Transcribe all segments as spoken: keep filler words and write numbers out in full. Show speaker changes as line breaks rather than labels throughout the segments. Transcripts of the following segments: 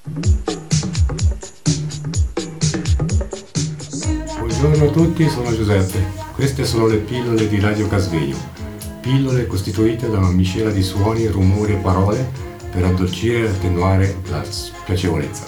Buongiorno a tutti, sono Giuseppe. Queste sono le pillole di Radio Casvegno. Pillole costituite da una miscela di suoni, rumori e parole per addolcire e attenuare la spiacevolezza.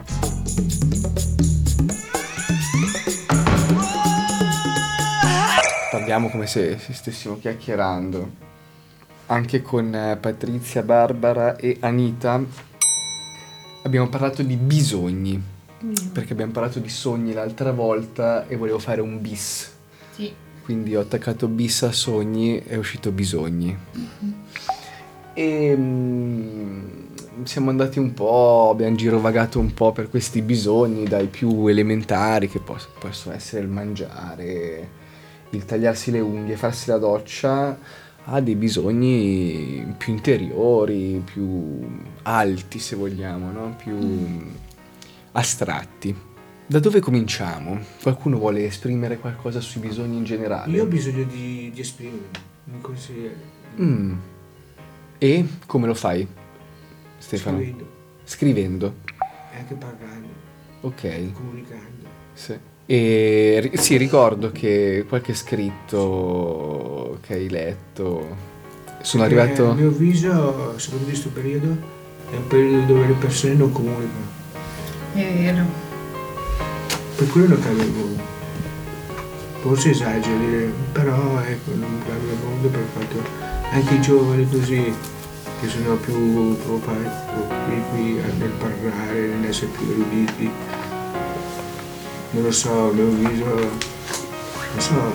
Parliamo come se, se stessimo chiacchierando. Anche con Patrizia, Barbara e Anita abbiamo parlato di bisogni. Perché abbiamo parlato di sogni l'altra volta e volevo fare un bis.
Sì.
Quindi ho attaccato bis a sogni e è uscito bisogni. Mm-hmm. E mm, siamo andati un po', abbiamo girovagato un po' per questi bisogni, dai più elementari, che pos- possono essere il mangiare, il tagliarsi le unghie, farsi la doccia, a dei bisogni più interiori, più alti se vogliamo, no? Più... Mm. astratti. Da dove cominciamo? Qualcuno vuole esprimere qualcosa sui bisogni in generale?
Io ho bisogno di, di esprimermi, mi consigliere.
Mm. E come lo fai, Stefano?
Scrivendo.
Scrivendo.
E anche parlando.
Ok.
Comunicando.
Sì. E sì, ricordo che qualche scritto che hai letto. Sono
Perché
arrivato.
A mio avviso, secondo questo periodo, è un periodo dove le persone non comunicano.
È vero.
Per quello non cambia il mondo. Forse esagero dire, però ecco, non cambia il mondo per il fatto anche i giovani così, che sono più qui nel parlare, nell'essere più eruditi. Non lo so, a mio avviso, non so,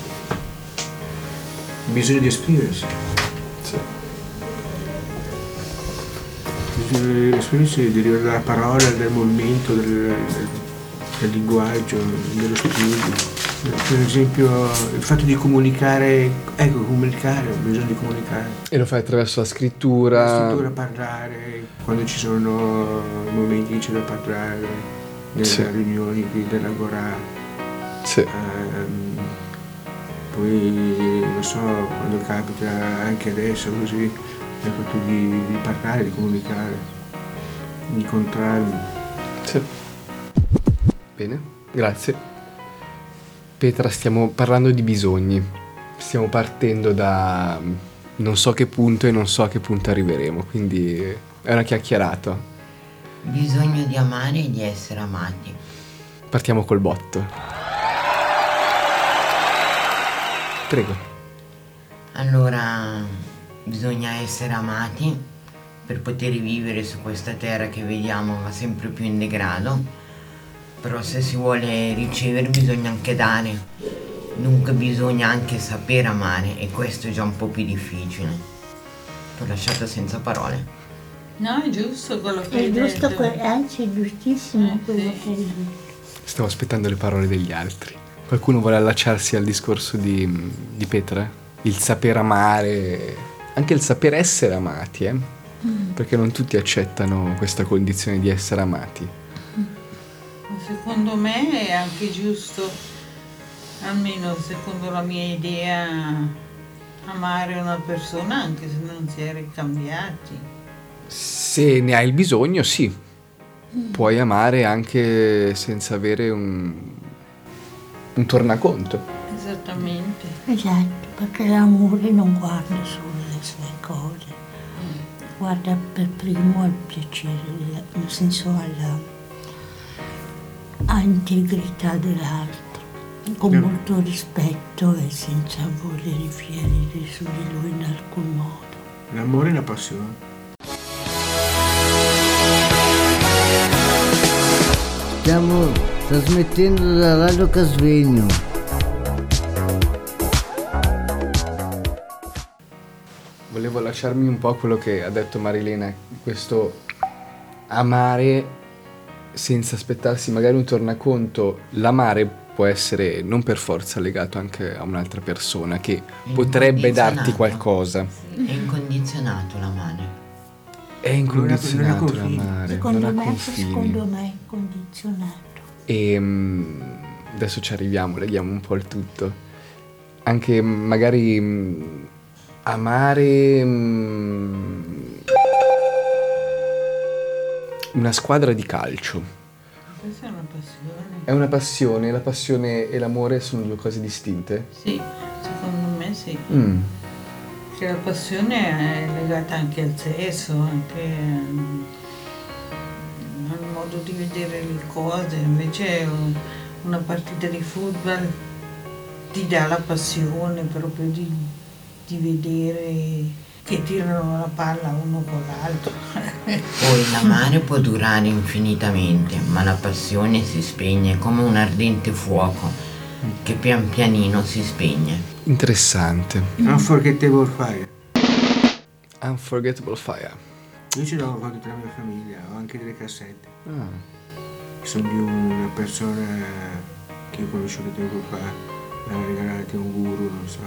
bisogna di esprimersi.
Sì.
L'espressione deriva dalla parola, dal movimento, del, del, del linguaggio, dello studio. Per esempio il fatto di comunicare, ecco comunicare, ho bisogno di comunicare.
E lo fai attraverso la scrittura.
La scrittura, parlare, quando ci sono momenti che c'è da parlare, nelle
sì.
riunioni dell'agorà.
Sì.
Ehm, poi non so, quando capita anche adesso così. Il fatto di, di parlare, di comunicare, di incontrarmi.
Sì. Bene, grazie. Petra, stiamo parlando di bisogni. Stiamo partendo da non so che punto e non so a che punto arriveremo, quindi è una chiacchierata.
Bisogno di amare e di essere amati.
Partiamo col botto. Prego.
Allora... bisogna essere amati per poter vivere su questa terra che vediamo va sempre più in degrado, però se si vuole ricevere bisogna anche dare, dunque bisogna anche sapere amare e questo è già un po' più difficile. Ti ho lasciato senza parole.
No, è giusto quello che
è
hai
giusto
detto.
Que- anzi, è giustissimo
eh,
quello
sì.
che hai detto.
Stavo aspettando le parole degli altri. Qualcuno vuole allacciarsi al discorso di, di Petra? Il saper amare... anche il saper essere amati, eh? Mm. Perché non tutti accettano questa condizione di essere amati.
Mm. Secondo me è anche giusto, almeno secondo la mia idea, amare una persona anche se non si è ricambiati.
Se ne hai il bisogno, sì. Mm. Puoi amare anche senza avere un, un tornaconto.
Esattamente.
Esatto, perché l'amore non guarda solo le sue cose, guarda per primo al piacere, nel senso alla, all'integrità dell'altro, con molto rispetto e senza voler infierire su di lui in alcun modo.
L'amore e la passione.
Stiamo trasmettendo da Radio Casvegno.
Volevo lasciarmi un po' a quello che ha detto Marilena, questo amare senza aspettarsi magari un tornaconto. L'amare può essere non per forza legato anche a un'altra persona che potrebbe darti qualcosa.
Sì. È incondizionato l'amare.
È incondizionato
non ha, non ha
l'amare,
Secondo
non ha
me,
confini.
secondo me è condizionato.
E um, adesso ci arriviamo, leghiamo un po' il tutto. Anche magari um, amare um, Una squadra di calcio.
Questa è una passione.
È una passione, la passione e l'amore sono due cose distinte?
Sì, secondo me sì.
Mm.
Che la passione è legata anche al sesso, anche ehm, al modo di vedere le cose. Invece una partita di football ti dà la passione proprio di, di vedere che tirano la palla uno con l'altro.
Poi l'amare può durare infinitamente, ma la passione si spegne come un ardente fuoco che pian pianino si spegne.
Interessante.
Unforgettable Fire.
Unforgettable Fire.
Io ce l'avevo fatto tra la mia famiglia, ho anche delle cassette.
Ah.
Sono di una persona che ho conosciuto tempo fa, me l'ha regalata un guru, non so,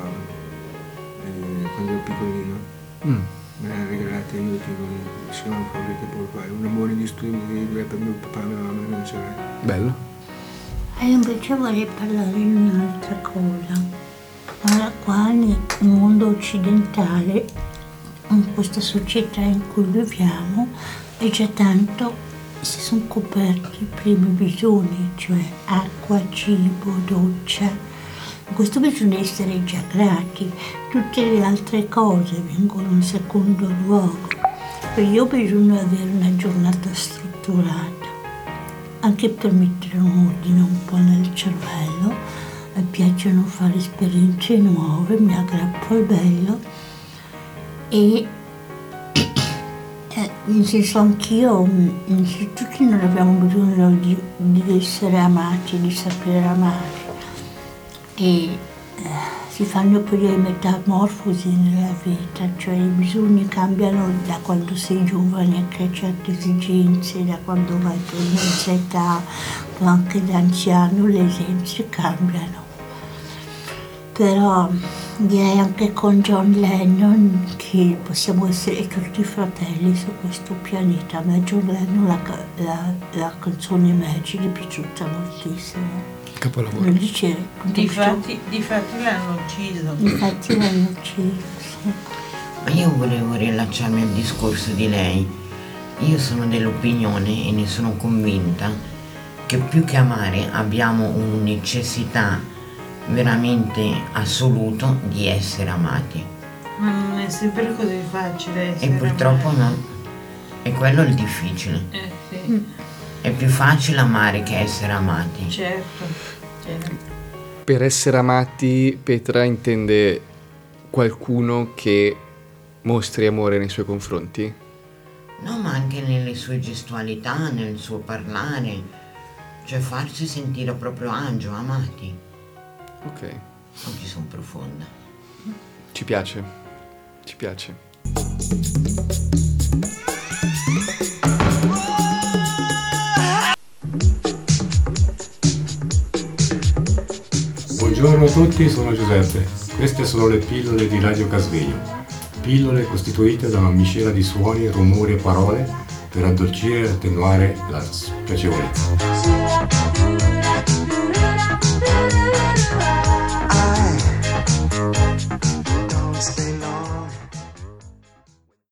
eh, quando ero piccolino.
Mm.
Me l'ha regalata io lo tengo lì, si chiama Unforgettable Fire, un amore indistruttibile per mio papà, mia mamma e mia sorella.
Bello.
E invece vorrei parlare di un'altra cosa. Allora, qua nel mondo occidentale, in questa società in cui viviamo, è già tanto si sono coperti i primi bisogni, cioè acqua, cibo, doccia. Questo bisogna essere già grati, tutte le altre cose vengono in secondo luogo. Io ho bisogno di avere una giornata strutturata, anche per mettere un ordine un po' nel cervello. Mi piacciono fare esperienze nuove, mi aggrappo al bello e eh, in senso anch'io, tutti non abbiamo bisogno di, di essere amati, di sapere amare. E eh, si fanno poi le metamorfosi nella vita, cioè i bisogni cambiano da quando sei giovane, che hai certe esigenze, da quando vai per mezza età, o anche da anziano le esigenze cambiano. Però direi anche con John Lennon che possiamo essere tutti fratelli su questo pianeta. A me John Lennon la, la, la canzone Magic è piaciuta moltissimo.
Capolavoro.
Non dice,
Difatti, difatti l'hanno ucciso.
Infatti l'hanno ucciso, sì.
Ma io volevo rilacciarmi al discorso di lei. Io sono dell'opinione e ne sono convinta che più che amare abbiamo una necessità veramente assoluta di essere amati.
Ma non è sempre così facile essere
E purtroppo
amati.
no. E quello è il difficile.
Eh sì,
È più facile amare che essere amati.
certo, certo.
Per essere amati, Petra intende qualcuno che mostri amore nei suoi confronti?
No, ma anche nelle sue gestualità, nel suo parlare. Cioè farsi sentire proprio agio, amati.
Ok.
Oggi sono profonda.
Ci piace. Ci piace.
Buongiorno a tutti, sono Giuseppe. Queste sono le pillole di Radio Casvegno. Pillole costituite da una miscela di suoni, rumori e parole per addolcire e attenuare la spiacevolezza.